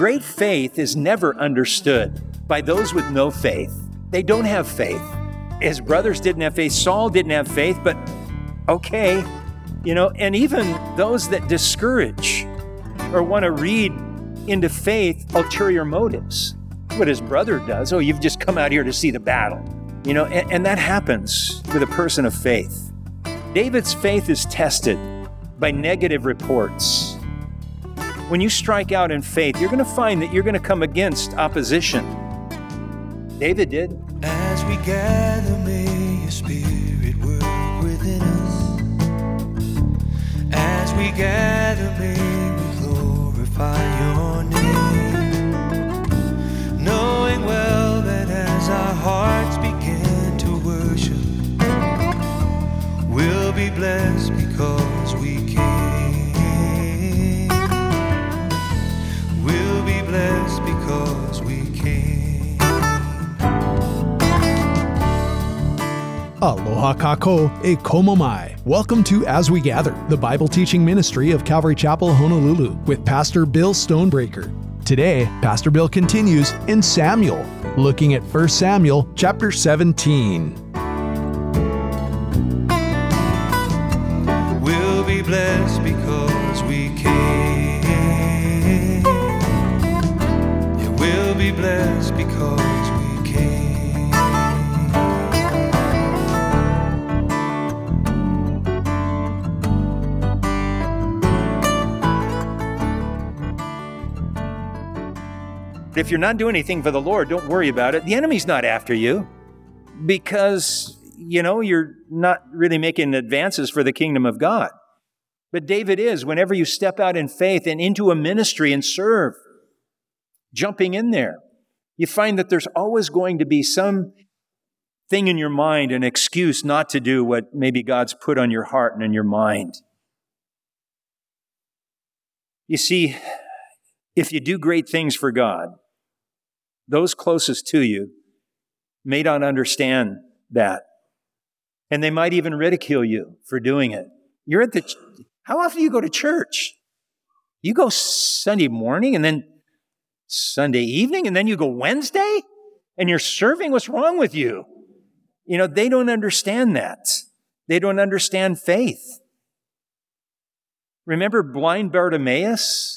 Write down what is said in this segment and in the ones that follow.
great faith is never understood by those with no faith. They don't have faith. His brothers didn't have faith. Saul didn't have faith, but okay, and even those that discourage or want to read into faith ulterior motives. What his brother does, you've just come out here to see the battle, and that happens with a person of faith. David's faith is tested by negative reports. When you strike out in faith, you're going to find that you're going to come against opposition. David did. As we gather, may your spirit work within us. As we gather, may we glorify your name. Knowing well that as our hearts begin to worship, we'll be blessed because we came. We'll be blessed because we came. Aloha kako e komo mai. Welcome to As We Gather, the Bible teaching ministry of Calvary Chapel, Honolulu, with Pastor Bill Stonebreaker. Today, Pastor Bill continues in Samuel, looking at 1 Samuel chapter 17. We'll be blessed because we came. Yeah, we'll be blessed because we came. If you're not doing anything for the Lord, don't worry about it. The enemy's not after you because, you're not really making advances for the kingdom of God. But David is. Whenever you step out in faith and into a ministry and serve, jumping in there, you find that there's always going to be some thing in your mind, an excuse not to do what maybe God's put on your heart and in your mind. You see, if you do great things for God, those closest to you may not understand that. And they might even ridicule you for doing it. How often do you go to church? You go Sunday morning and then Sunday evening and then you go Wednesday and you're serving? What's wrong with you? They don't understand that. They don't understand faith. Remember blind Bartimaeus?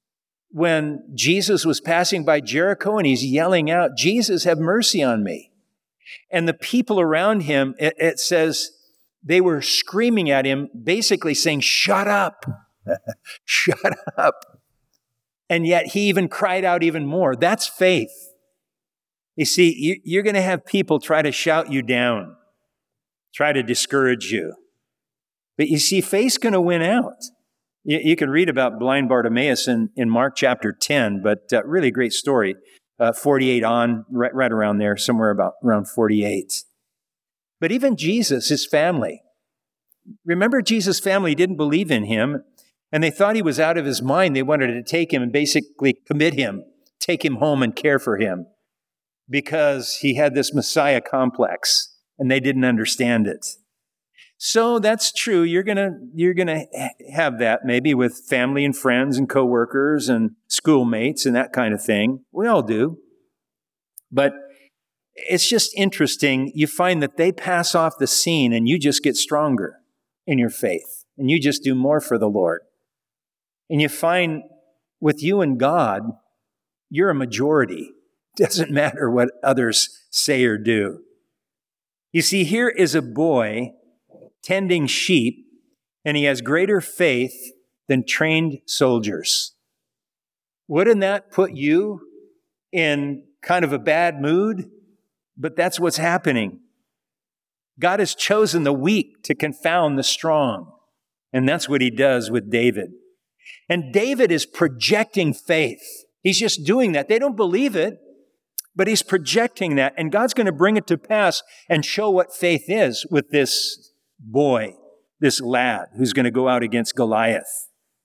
When Jesus was passing by Jericho and he's yelling out, "Jesus, have mercy on me." And the people around him, it says, they were screaming at him, basically saying, "Shut up, shut up." And yet he even cried out even more. That's faith. You see, you're going to have people try to shout you down, try to discourage you. But you see, faith's going to win out. You can read about blind Bartimaeus in Mark chapter 10, but really great story. 48 on, right around there, somewhere around 48. But even Jesus, his family, remember Jesus' family didn't believe in him, and they thought he was out of his mind. They wanted to take him and basically commit him, take him home and care for him, because he had this Messiah complex, and they didn't understand it. So that's true. You're gonna have that maybe with family and friends and coworkers and schoolmates and that kind of thing. We all do. But it's just interesting. You find that they pass off the scene and you just get stronger in your faith and you just do more for the Lord. And you find with you and God, you're a majority. It doesn't matter what others say or do. You see, here is a boy tending sheep, and he has greater faith than trained soldiers. Wouldn't that put you in kind of a bad mood? But that's what's happening. God has chosen the weak to confound the strong, and that's what he does with David. And David is projecting faith. He's just doing that. They don't believe it, but he's projecting that, and God's going to bring it to pass and show what faith is with this boy, this lad who's going to go out against Goliath.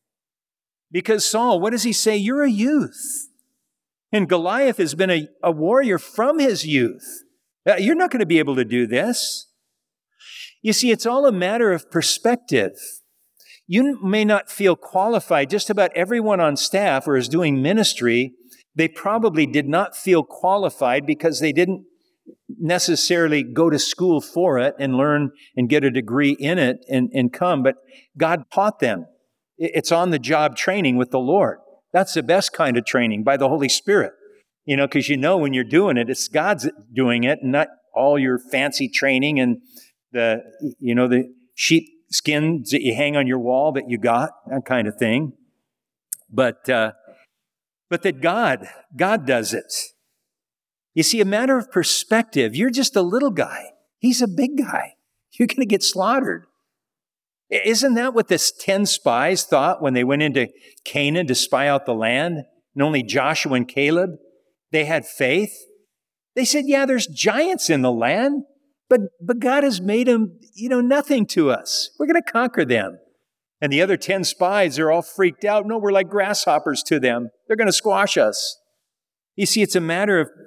Because Saul, what does he say? You're a youth. And Goliath has been a warrior from his youth. You're not going to be able to do this. You see, it's all a matter of perspective. You may not feel qualified. Just about everyone on staff or is doing ministry They probably did not feel qualified because they didn't necessarily go to school for it and learn and get a degree in it and come, but God taught them. It's on-the-job training with the Lord. That's the best kind of training, by the Holy Spirit. Because when you're doing it, it's God's doing it, and not all your fancy training and the sheep skins that you hang on your wall that you got, that kind of thing. But that God does it. You see, a matter of perspective, you're just a little guy. He's a big guy. You're going to get slaughtered. Isn't that what the 10 spies thought when they went into Canaan to spy out the land? And only Joshua and Caleb, they had faith. They said, yeah, there's giants in the land, but God has made them, nothing to us. We're going to conquer them. And the other 10 spies are all freaked out. No, we're like grasshoppers to them. They're going to squash us. You see, it's a matter of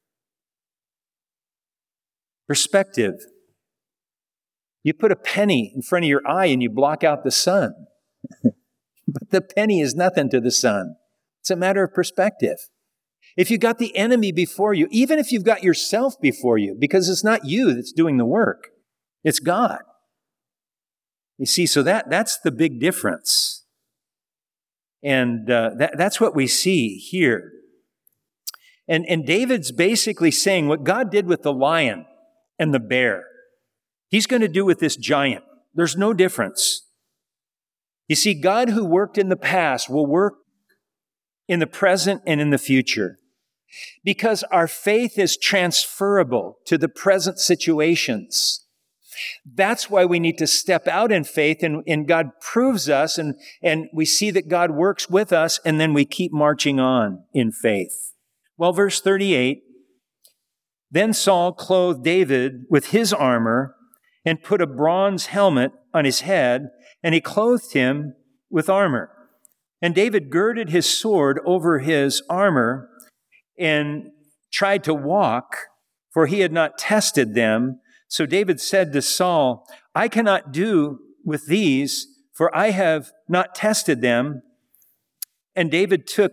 perspective. You put a penny in front of your eye and you block out the sun. But the penny is nothing to the sun. It's a matter of perspective. If you've got the enemy before you, even if you've got yourself before you, because it's not you that's doing the work, it's God. You see, so that's the big difference. And that's what we see here. And David's basically saying what God did with the lion and the bear, He's going to do with this giant. There's no difference. You see, God who worked in the past will work in the present and in the future. Because our faith is transferable to the present situations. That's why we need to step out in faith, and God proves us, and we see that God works with us, and then we keep marching on in faith. Well, verse 38, then Saul clothed David with his armor and put a bronze helmet on his head, and he clothed him with armor. And David girded his sword over his armor and tried to walk, for he had not tested them. So David said to Saul, I cannot do with these, for I have not tested them. And David took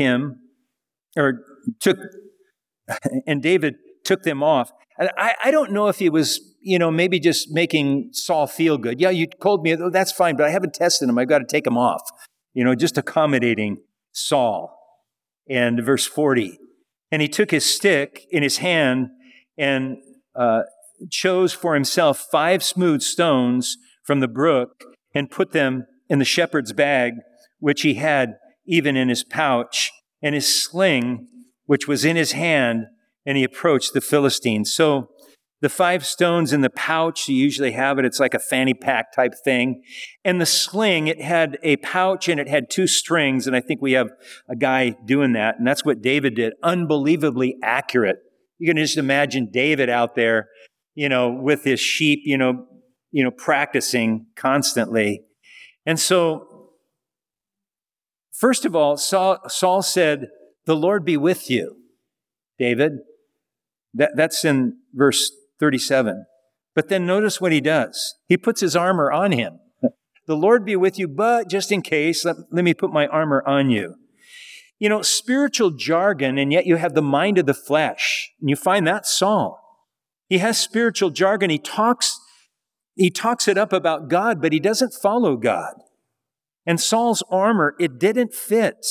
them off. I don't know if he was, maybe just making Saul feel good. Yeah, you told me, that's fine, but I haven't tested him. I've got to take him off. Just accommodating Saul. And verse 40, and he took his stick in his hand and chose for himself 5 smooth stones from the brook and put them in the shepherd's bag, which he had even in his pouch, and his sling, which was in his hand, and he approached the Philistines. So the 5 stones in the pouch, you usually have it. It's like a fanny pack type thing. And the sling, it had a pouch and it had 2 strings. And I think we have a guy doing that. And that's what David did. Unbelievably accurate. You can just imagine David out there, with his sheep, practicing constantly. And so, first of all, Saul said, the Lord be with you, David. That's in verse 37. But then notice what he does. He puts his armor on him. The Lord be with you, but just in case, let me put my armor on you. Spiritual jargon, and yet you have the mind of the flesh. And you find that Saul. He has spiritual jargon. He talks it up about God, but he doesn't follow God. And Saul's armor, it didn't fit.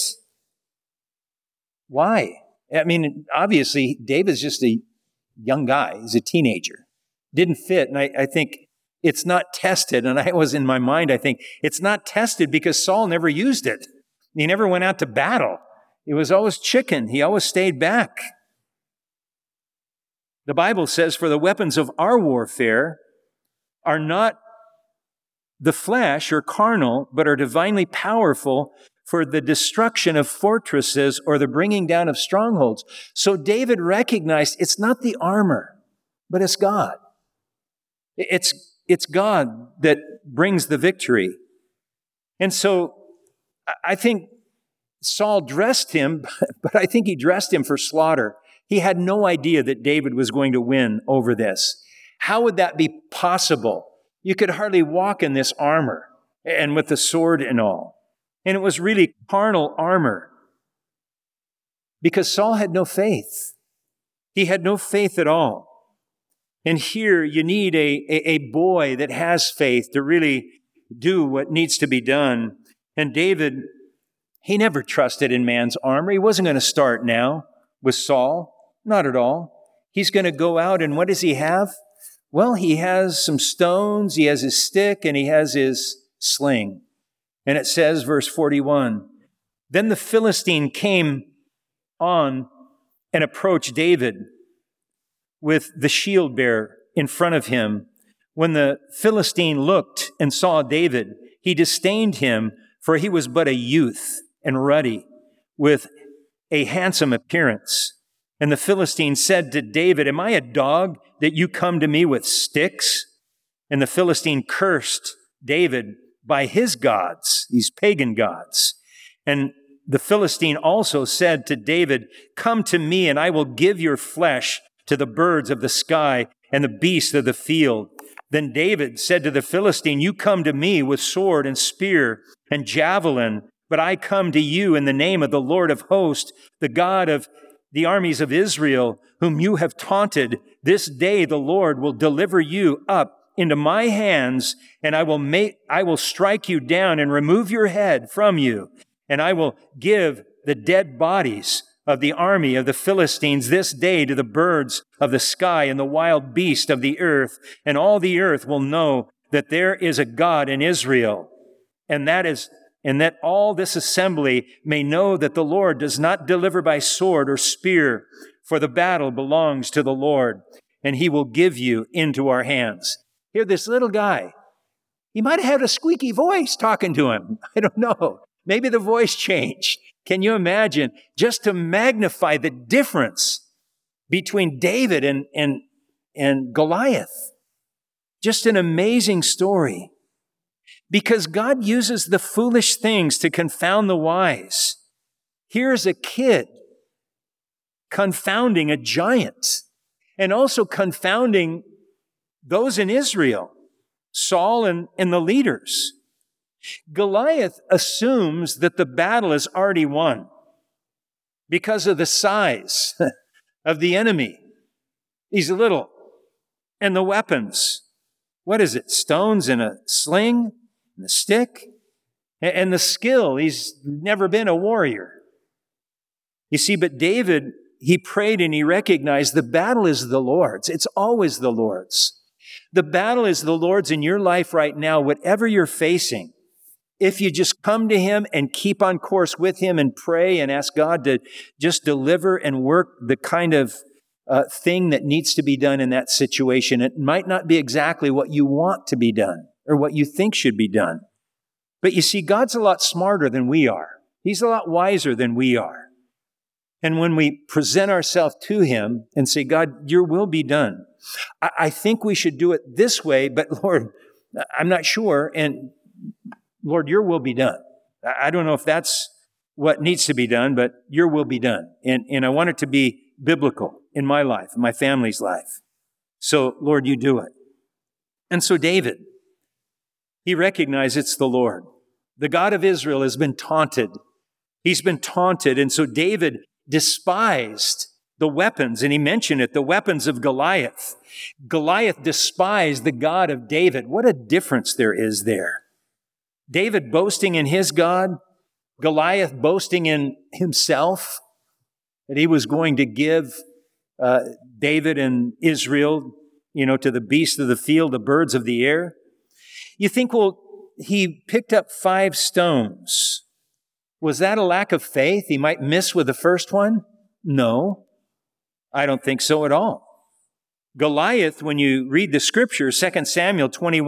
Why? I mean, obviously, David's just a young guy. He's a teenager. Didn't fit. And I think it's not tested. And I was in my mind, I think it's not tested because Saul never used it. He never went out to battle. It was always chicken. He always stayed back. The Bible says, for the weapons of our warfare are not the flesh or carnal, but are divinely powerful for the destruction of fortresses or the bringing down of strongholds. So David recognized it's not the armor, but it's God. It's God that brings the victory. And so I think Saul dressed him, but I think he dressed him for slaughter. He had no idea that David was going to win over this. How would that be possible? You could hardly walk in this armor and with the sword and all. And it was really carnal armor. because Saul had no faith. He had no faith at all. And here you need a boy that has faith to really do what needs to be done. And David, he never trusted in man's armor. He wasn't going to start now with Saul. Not at all. He's going to go out, and what does he have? Well, he has some stones, he has his stick, and he has his sling. And it says, verse 41, then the Philistine came on and approached David with the shield bearer in front of him. When the Philistine looked and saw David, he disdained him, for he was but a youth and ruddy, with a handsome appearance. And the Philistine said to David, am I a dog that you come to me with sticks? And the Philistine cursed David by his gods, these pagan gods. And the Philistine also said to David, come to me, and I will give your flesh to the birds of the sky and the beasts of the field. Then David said to the Philistine, you come to me with sword and spear and javelin, but I come to you in the name of the Lord of hosts, the God of the armies of Israel, whom you have taunted. This day the Lord will deliver you up into my hands, and I will strike you down and remove your head from you, and I will give the dead bodies of the army of the Philistines this day to the birds of the sky and the wild beasts of the earth, and all the earth will know that there is a God in Israel, and that all this assembly may know that the Lord does not deliver by sword or spear, for the battle belongs to the Lord, and he will give you into our hands. Here, this little guy, he might have had a squeaky voice talking to him. I don't know. Maybe the voice changed. Can you imagine? Just to magnify the difference between David and Goliath. Just an amazing story. Because God uses the foolish things to confound the wise. Here's a kid confounding a giant, and also confounding those in Israel, Saul and the leaders. Goliath assumes that the battle is already won because of the size of the enemy. He's little. And the weapons, what is it? Stones and a sling? And the stick, and the skill. He's never been a warrior. You see, but David, he prayed and he recognized the battle is the Lord's. It's always the Lord's. The battle is the Lord's in your life right now, whatever you're facing. If you just come to him and keep on course with him and pray and ask God to just deliver and work the kind of thing that needs to be done in that situation. It might not be exactly what you want to be done or what you think should be done. But you see, God's a lot smarter than we are. He's a lot wiser than we are. And when we present ourselves to him and say, God, your will be done. I think we should do it this way, but Lord, I'm not sure. And Lord, your will be done. I don't know if that's what needs to be done, but your will be done. And I want it to be biblical in my life, in my family's life. So Lord, you do it. And so David, he recognized it's the Lord. The God of Israel has been taunted. He's been taunted. And so David despised the weapons, and he mentioned it, the weapons of Goliath. Goliath despised the God of David. What a difference there is there. David boasting in his God, Goliath boasting in himself, that he was going to give David and Israel, to the beasts of the field, the birds of the air. You think, well, he picked up 5 stones. Was that a lack of faith? He might miss with the first one? No, I don't think so at all. Goliath, when you read the scripture, 2 Samuel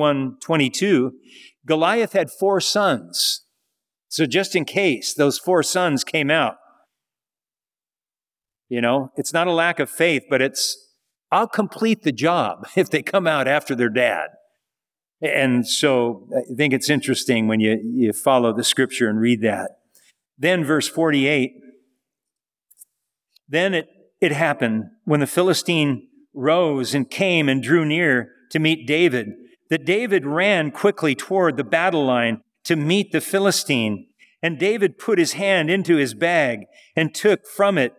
21:22, Goliath had 4 sons. So just in case those 4 sons came out, it's not a lack of faith, but I'll complete the job if they come out after their dad. And so I think it's interesting when you follow the scripture and read that. Then verse 48, then it happened when the Philistine rose and came and drew near to meet David, that David ran quickly toward the battle line to meet the Philistine. And David put his hand into his bag and took from it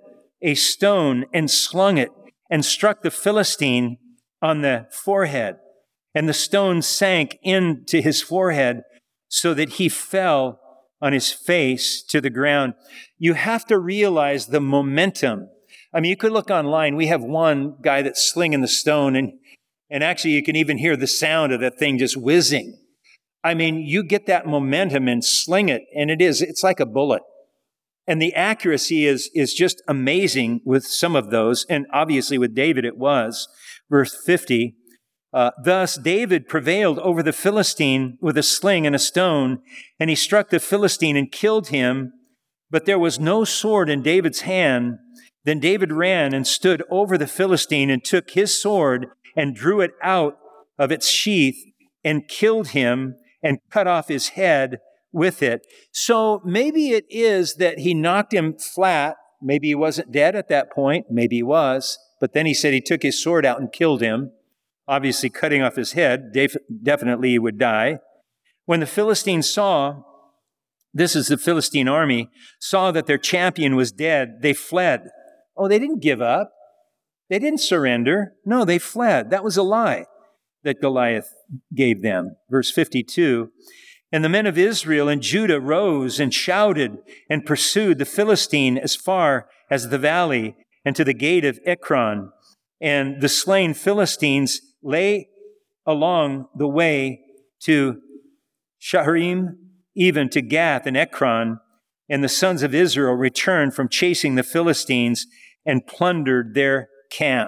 a stone and slung it and struck the Philistine on the forehead. And the stone sank into his forehead so that he fell on his face to the ground. You have to realize the momentum. I mean, you could look online. We have one guy that's slinging the stone, and actually you can even hear the sound of that thing just whizzing. I mean, you get that momentum and sling it, and it's like a bullet. And the accuracy is just amazing with some of those, and obviously with David it was. Verse 50, thus David prevailed over the Philistine with a sling and a stone, and he struck the Philistine and killed him, but there was no sword in David's hand. Then David ran and stood over the Philistine and took his sword and drew it out of its sheath and killed him and cut off his head with it. So maybe it is that he knocked him flat. Maybe he wasn't dead at that point. Maybe he was. But then he said he took his sword out and killed him, obviously cutting off his head. Definitely he would die. When the Philistines saw, this is the Philistine army, saw that their champion was dead, they fled. Oh, they didn't give up. They didn't surrender. No, they fled. That was a lie that Goliath gave them. Verse 52, and the men of Israel and Judah rose and shouted and pursued the Philistine as far as the valley and to the gate of Ekron. And the slain Philistines lay along the way to Shaharim, even to Gath and Ekron. And the sons of Israel returned from chasing the Philistines and plundered their camp.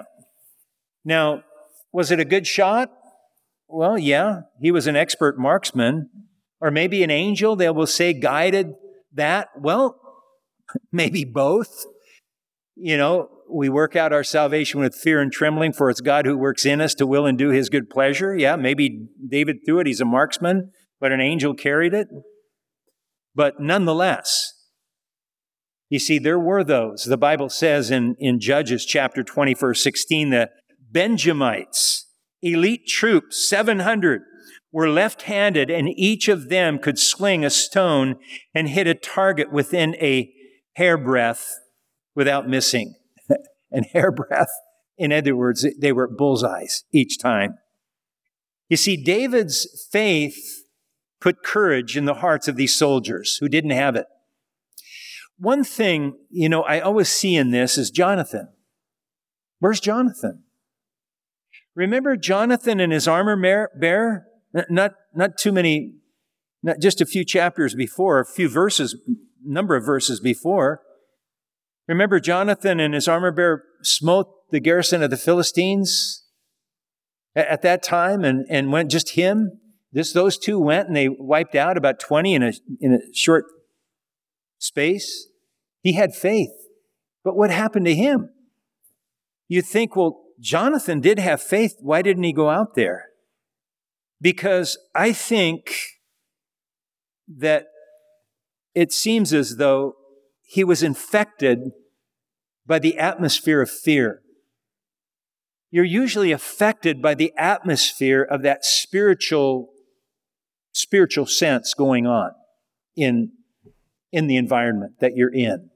Now, was it a good shot? Well, yeah, he was an expert marksman. Or maybe an angel, they will say, guided that. Well, maybe both. You know, we work out our salvation with fear and trembling, for it's God who works in us to will and do his good pleasure. Yeah, maybe David threw it, he's a marksman, but an angel carried it. But nonetheless, you see, there were those. The Bible says in Judges chapter 20, verse 16, the Benjamites, elite troops, 700, were left-handed, and each of them could sling a stone and hit a target within a hairbreadth without missing. And hairbreadth, in other words, they were bullseyes each time. You see, David's faith put courage in the hearts of these soldiers who didn't have it. One thing, you know, I always see in this is Jonathan. Where's Jonathan? Remember Jonathan and his armor bearer? Not too many, not just a few chapters before, a few verses, number of verses before. Remember Jonathan and his armor bearer smote the garrison of the Philistines at that time, and went just him. Those two went and they wiped out about 20 in a short space. He had faith. But what happened to him? You'd think, well, Jonathan did have faith. Why didn't he go out there? Because I think that it seems as though he was infected by the atmosphere of fear. You're usually affected by the atmosphere of that spiritual sense going on in the environment that you're in.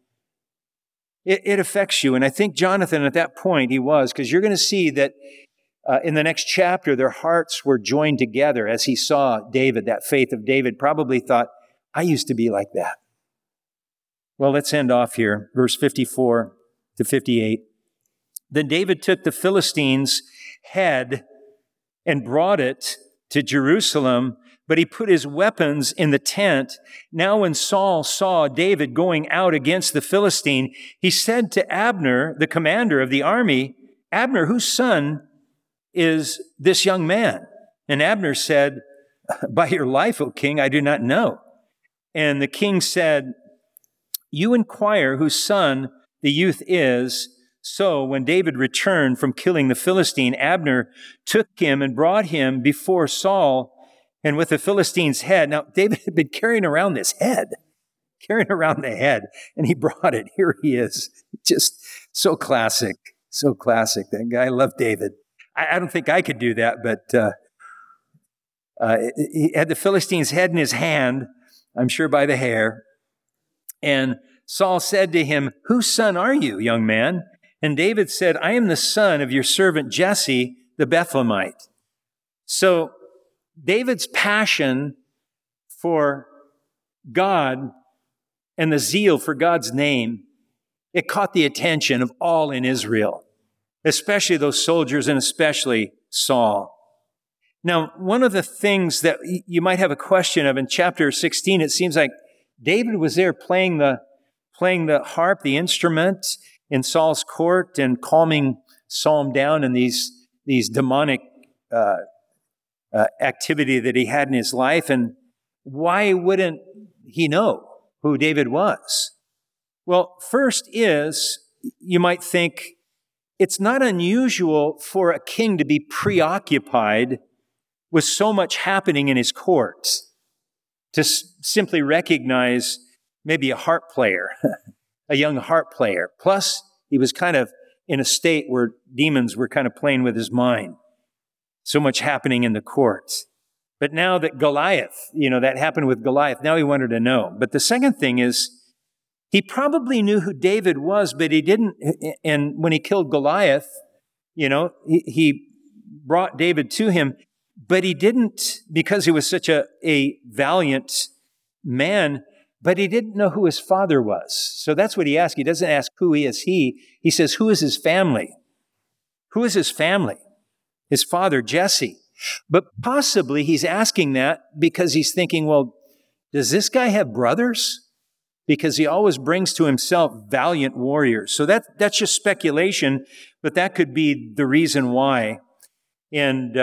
It affects you. And I think Jonathan at that point, he was, because you're going to see that in the next chapter, their hearts were joined together as he saw David, that faith of David, probably thought, I used to be like that. Well, let's end off here, verse 54 to 58. Then David took the Philistines' head and brought it to Jerusalem, but he put his weapons in the tent. Now when Saul saw David going out against the Philistine, he said to Abner, the commander of the army, Abner, whose son is this young man? And Abner said, by your life, O king, I do not know. And the king said, you inquire whose son the youth is. So when David returned from killing the Philistine, Abner took him and brought him before Saul, and with the Philistine's head. Now, David had been carrying around the head, and he brought it. Here he is. Just so classic. That guy, I love David. I don't think I could do that, but he had the Philistine's head in his hand, I'm sure by the hair. And Saul said to him, "Whose son are you, young man?" And David said, "I am the son of your servant Jesse, the Bethlehemite." So David's passion for God and the zeal for God's name, it caught the attention of all in Israel, especially those soldiers and especially Saul. Now, one of the things that you might have a question of in chapter 16, it seems like David was there playing the harp, the instrument in Saul's court and calming Saul down in these demonic activity that he had in his life. And why wouldn't he know who David was? Well, first is, you might think, it's not unusual for a king to be preoccupied with so much happening in his court, to simply recognize maybe a harp player, a young harp player. Plus, he was kind of in a state where demons were kind of playing with his mind. So much happening in the court. But now that Goliath, that happened with Goliath, now he wanted to know. But the second thing is, he probably knew who David was, but he didn't, and when he killed Goliath, he brought David to him, but he didn't, because he was such a valiant man, but he didn't know who his father was. So that's what he asked. He doesn't ask who is he. He says, who is his family? Who is his family? His father, Jesse. But possibly he's asking that because he's thinking, well, does this guy have brothers? Because he always brings to himself valiant warriors. So that's just speculation, but that could be the reason why. And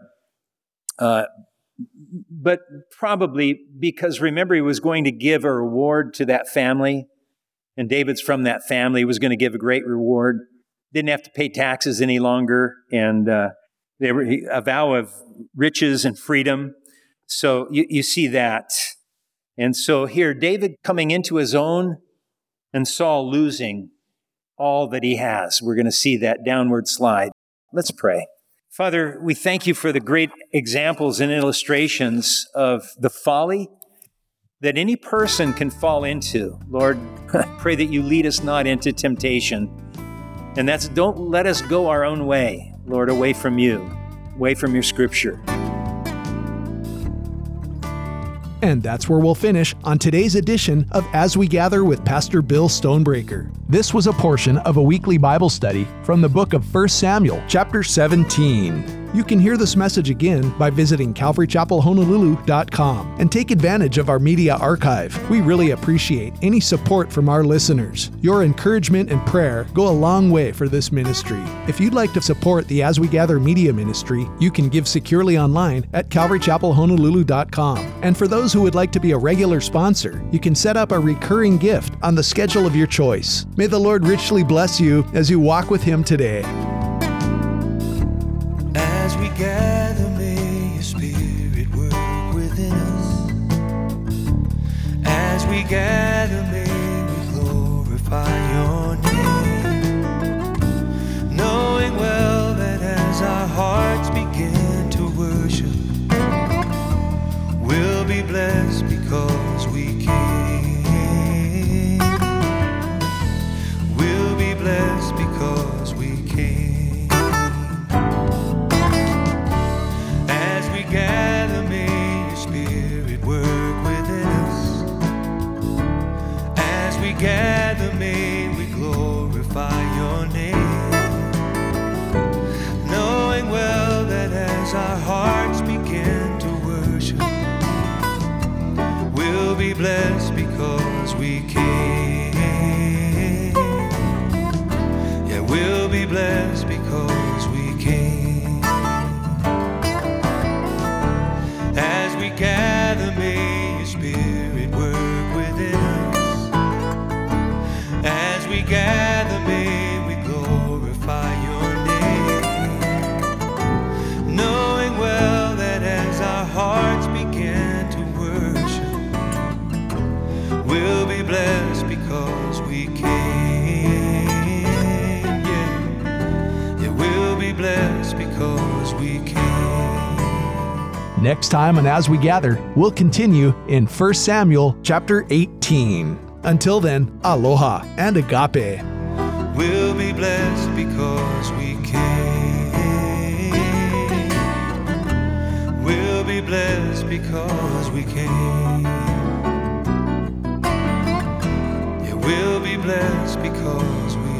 but probably because, remember, he was going to give a reward to that family, and David's from that family. He was going to give a great reward. Didn't have to pay taxes any longer, and they were a vow of riches and freedom. So you see that. And so here, David coming into his own, and Saul losing all that he has. We're going to see that downward slide. Let's pray. Father, we thank you for the great examples and illustrations of the folly that any person can fall into. Lord, I pray that you lead us not into temptation. And that's, don't let us go our own way, Lord, away from you, away from your scripture. And that's where we'll finish on today's edition of As We Gather with Pastor Bill Stonebreaker. This was a portion of a weekly Bible study from the book of 1 Samuel, chapter 17. You can hear this message again by visiting CalvaryChapelHonolulu.com and take advantage of our media archive. We really appreciate any support from our listeners. Your encouragement and prayer go a long way for this ministry. If you'd like to support the As We Gather media ministry, you can give securely online at CalvaryChapelHonolulu.com. And for those who would like to be a regular sponsor, you can set up a recurring gift on the schedule of your choice. May the Lord richly bless you as you walk with Him today. As we gather, may your Spirit work within us. As we gather, may we glorify your name, knowing well that as our hearts begin to worship, we'll be blessed because we came. We'll be blessed because we came. Gather, may your Spirit work within us. As we gather, may we glorify your name, knowing well that as our hearts begin to worship, we'll be blessed because we came. Yeah, we'll be blessed because we came. As we gather, may your Spirit work within us. As we gather, may we glorify your name, knowing well that as our hearts begin to worship, we'll be blessed because we came. Yeah, we'll be blessed because we came. Next time on As We Gather, we'll continue in 1 Samuel chapter 18. Until then, aloha and agape. We'll be blessed because we came. We'll be blessed because we came. Yeah, we'll be blessed because we